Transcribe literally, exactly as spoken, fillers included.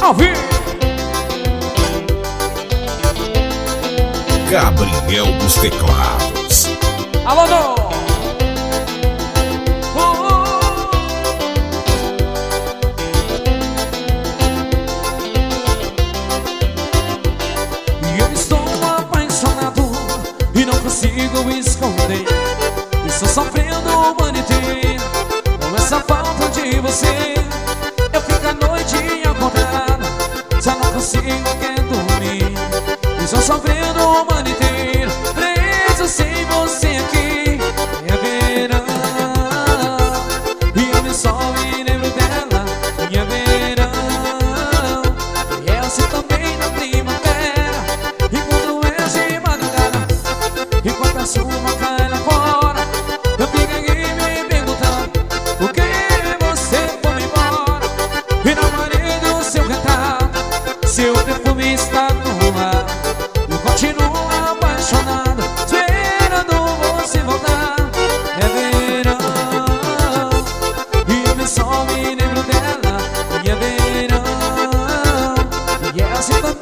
Salve! Gabriel dos Teclados. Alô, não! Oh, oh. E eu estou apaixonado e não consigo esconder. Estou sofrendo o ano inteiro com essa falta de você. Eu fico a noite acordado, já não consigo dormir. Estou sofrendo o ano inteiro, preso sem você aqui. É verão e eu me só me lembro dela. E é verão e é assim também na primavera. E quando é de madrugada, enquanto a chuva cai lá fora, eu fico aqui me perguntando por que você foi embora. E na parede do seu retrato, seu perfume está no ar. Eu continuo apaixonado, esperando você voltar. É verão e eu só me lembro dela. E é verão e é assim também